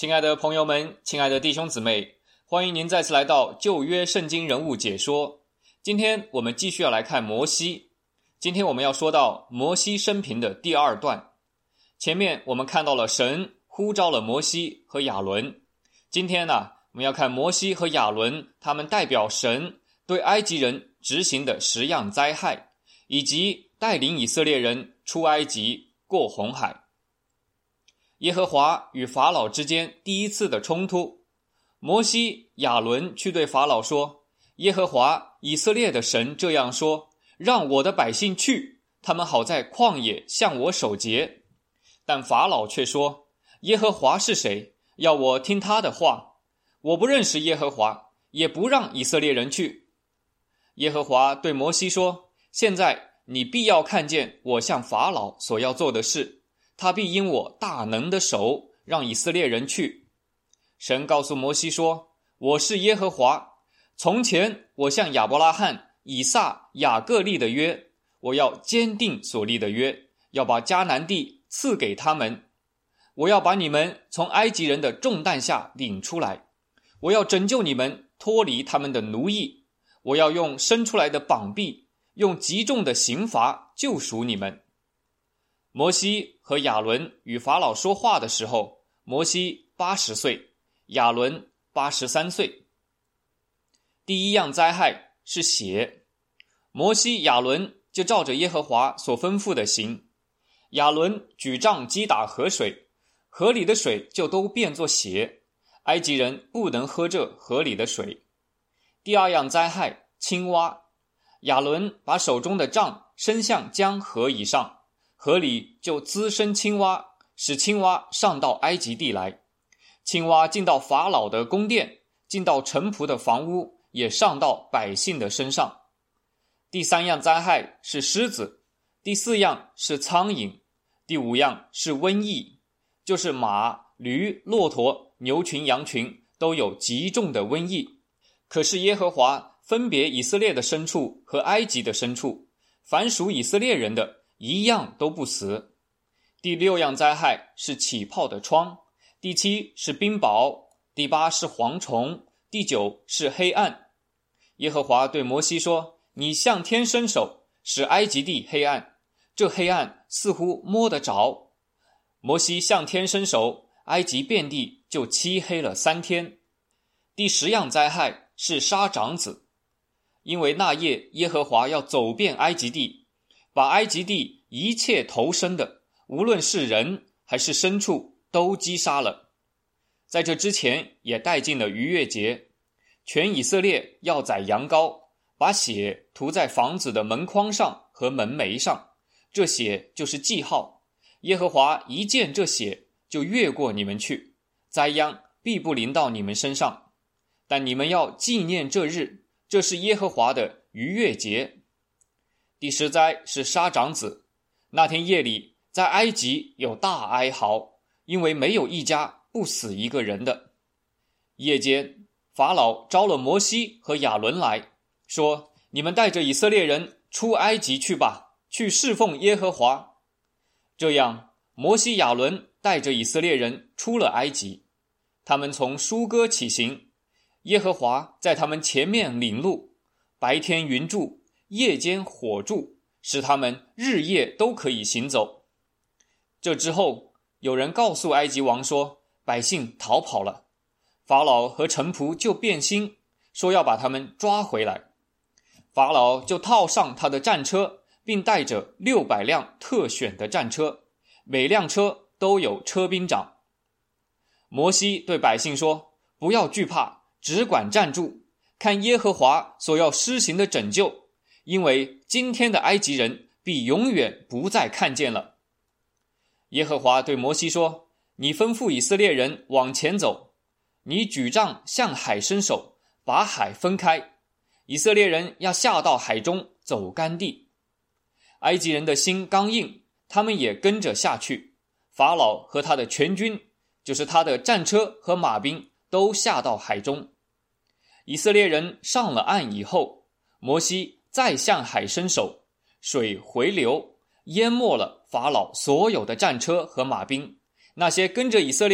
亲爱的朋友们，亲爱的弟兄姊妹，欢迎您再次来到旧约圣经人物解说。今天我们继续要来看摩西。今天我们要说到摩西生平的第二段。前面我们看到了神呼召了摩西和亚伦。今天呢，我们要看摩西和亚伦他们代表神对埃及人执行的10样灾害，以及带领以色列人出埃及过红海。耶和华与法老之间第一次的冲突，摩西、亚伦去对法老说，耶和华以色列的神这样说，让我的百姓去，他们好在旷野向我守节。但法老却说，耶和华是谁？要我听他的话？我不认识耶和华，也不让以色列人去。耶和华对摩西说，现在你必要看见我向法老所要做的事，他必因我大能的手让以色列人去。神告诉摩西说，我是耶和华，从前我向亚伯拉罕、以撒、雅各立的约，我要坚定所立的约，要把迦南地赐给他们。我要把你们从埃及人的重担下领出来，我要拯救你们脱离他们的奴役，我要用伸出来的膀臂，用极重的刑罚救赎你们。摩西和亚伦与法老说话的时候，摩西80岁，亚伦83岁。第一样灾害是血，摩西、亚伦就照着耶和华所吩咐的行。亚伦举杖击打河水，河里的水就都变作血，埃及人不能喝这河里的水。第二样灾害，青蛙，亚伦把手中的杖伸向江河以上，河里就滋生青蛙，使青蛙上到埃及地来。青蛙进到法老的宫殿，进到臣仆的房屋，也上到百姓的身上。第三样灾害是狮子，第四样是苍蝇，第五样是瘟疫，就是马、驴、骆驼、牛群、羊群都有极重的瘟疫。可是耶和华分别以色列的牲畜和埃及的牲畜，凡属以色列人的一样都不死。第六样灾害是起泡的疮，第7是冰雹，第8是蝗虫，第9是黑暗。耶和华对摩西说，你向天伸手，使埃及地黑暗，这黑暗似乎摸得着。摩西向天伸手，埃及遍地就漆黑了3天。第10样灾害是杀长子，因为那夜耶和华要走遍埃及地，把埃及地一切头生的，无论是人还是牲畜，都击杀了。在这之前也带进了逾越节，全以色列要宰羊羔，把血涂在房子的门框上和门楣上，这血就是记号。耶和华一见这血，就越过你们去，灾殃必不临到你们身上。但你们要纪念这日，这是耶和华的逾越节。第10灾是杀长子，那天夜里在埃及有大哀嚎，因为没有一家不死一个人的。夜间法老招了摩西和亚伦来，说，你们带着以色列人出埃及去吧，去侍奉耶和华。这样摩西、亚伦带着以色列人出了埃及，他们从舒歌起行，耶和华在他们前面领路，白天云柱，夜间火柱，使他们日夜都可以行走。这之后，有人告诉埃及王说，百姓逃跑了。法老和臣仆就变心，说要把他们抓回来。法老就套上他的战车，并带着600辆特选的战车，每辆车都有车兵长。摩西对百姓说，不要惧怕，只管站住，看耶和华所要施行的拯救，因为今天的埃及人必永远不再看见了。耶和华对摩西说，你吩咐以色列人往前走，你举杖向海伸手，把海分开，以色列人要下到海中走干地。埃及人的心刚硬，他们也跟着下去，法老和他的全军，就是他的战车和马兵，都下到海中。以色列人上了岸以后，摩西再向海伸手，水回流，淹没了法老所有的战车和马兵，那些跟着以色列人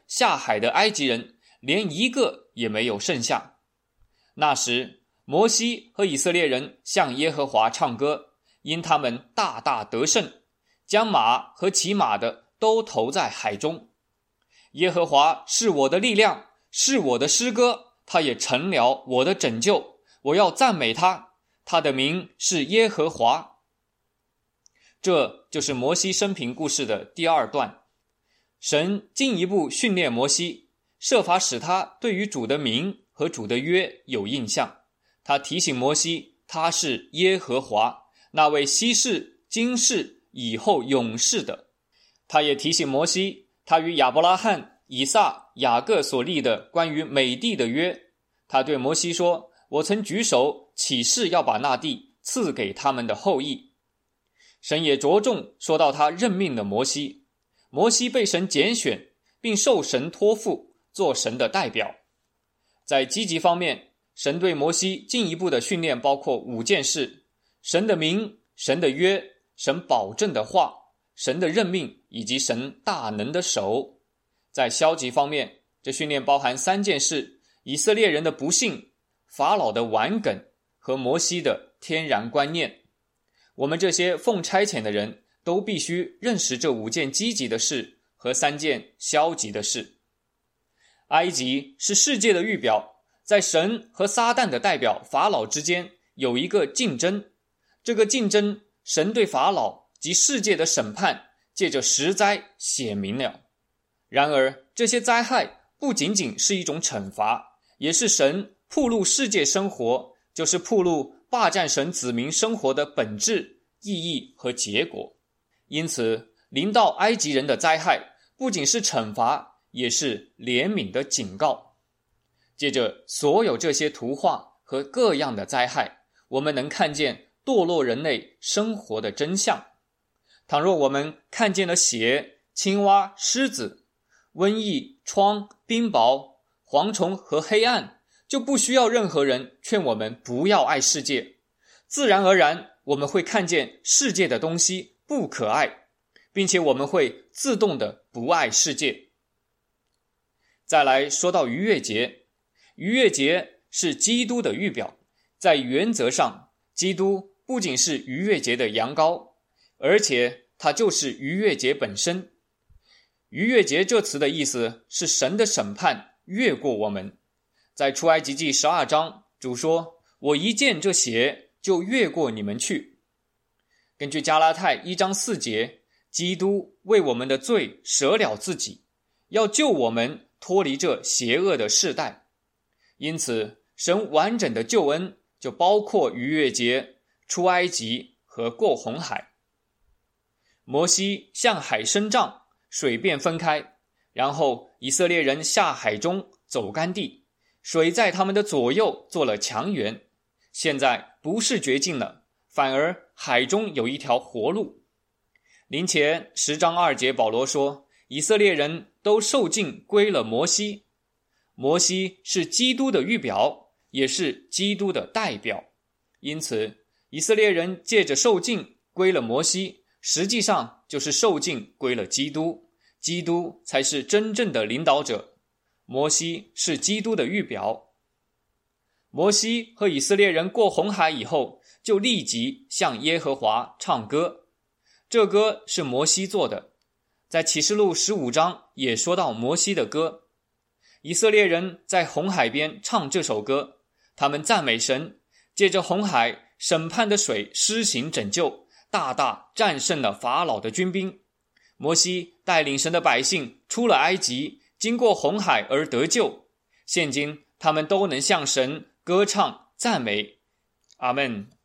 下海的埃及人连一个也没有剩下。那时，摩西和以色列人向耶和华唱歌，因他们大大得胜，将马和骑马的都投在海中。耶和华是我的力量，是我的诗歌，他也成了我的拯救，我要赞美他，他的名是耶和华。这就是摩西生平故事的第二段。神进一步训练摩西，设法使他对于主的名和主的约有印象。他提醒摩西，他是耶和华，那位昔世、今世、以后永世的。他也提醒摩西，他与亚伯拉罕、以撒、雅各所立的关于美地的约。他对摩西说，我曾举手起誓要把那地赐给他们的后裔。神也着重说到他任命的摩西，摩西被神拣选，并受神托付做神的代表。在积极方面，神对摩西进一步的训练包括5件事：神的名、神的约、神保证的话、神的任命以及神大能的手。在消极方面，这训练包含3件事：以色列人的不幸、法老的顽梗和摩西的天然观念。我们这些奉差遣的人都必须认识这5件积极的事和3件消极的事。埃及是世界的预表，在神和撒旦的代表法老之间有一个竞争。这个竞争，神对法老及世界的审判借着10灾显明了。然而，这些灾害不仅仅是一种惩罚，也是神暴露世界生活，就是暴露霸占神子民生活的本质、意义和结果。因此，临到埃及人的灾害不仅是惩罚，也是怜悯的警告。借着所有这些图画和各样的灾害，我们能看见堕落人类生活的真相。倘若我们看见了血、青蛙、狮子、瘟疫、疮、冰雹、蝗虫和黑暗，就不需要任何人劝我们不要爱世界。自然而然，我们会看见世界的东西不可爱，并且我们会自动的不爱世界。再来说到逾越节，逾越节是基督的预表。在原则上，基督不仅是逾越节的羊羔，而且他就是逾越节本身。逾越节这词的意思是神的审判越过我们。在出埃及记12章，主说，我一见这血就越过你们去。根据加拉太1章4节，基督为我们的罪舍了自己，要救我们脱离这邪恶的世代。因此，神完整的救恩就包括逾越节、出埃及和过红海。摩西向海伸杖，水便分开，然后以色列人下海中走干地，水在他们的左右做了墙垣。现在不是绝境了，反而海中有一条活路。林前10章2节保罗说，以色列人都受浸归了摩西。摩西是基督的预表，也是基督的代表。因此，以色列人借着受浸归了摩西，实际上就是受浸归了基督。基督才是真正的领导者，摩西是基督的预表。摩西和以色列人过红海以后，就立即向耶和华唱歌。这歌是摩西做的，在启示录15章也说到摩西的歌。以色列人在红海边唱这首歌，他们赞美神，借着红海审判的水施行拯救，大大战胜了法老的军兵。摩西带领神的百姓出了埃及，经过红海而得救。现今他们都能向神歌唱赞美。阿们。